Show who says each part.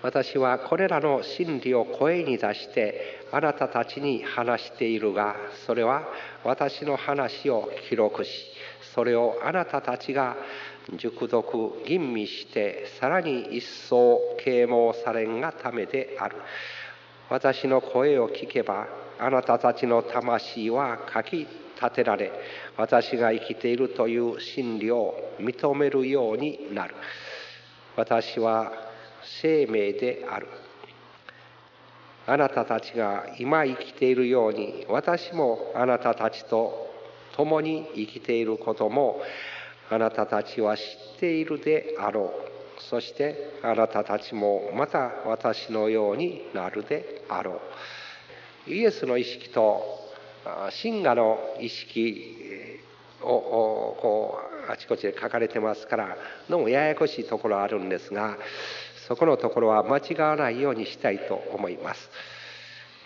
Speaker 1: 私はこれらの真理を声に出してあなたたちに話しているが、それは私の話を記録し、それをあなたたちが熟読吟味してさらに一層啓蒙されんがためである。私の声を聞けばあなたたちの魂はかき立てられ、私が生きているという真理を認めるようになる。私は生命である。あなたたちが今生きているように、私もあなたたちと共に生きていることもあなたたちは知っているであろう。そしてあなたたちもまた私のようになるであろう。イエスの意識と神我の意識をあちこちで書かれてますから、どうもややこしいところあるんですが、そこのところは間違わないようにしたいと思います。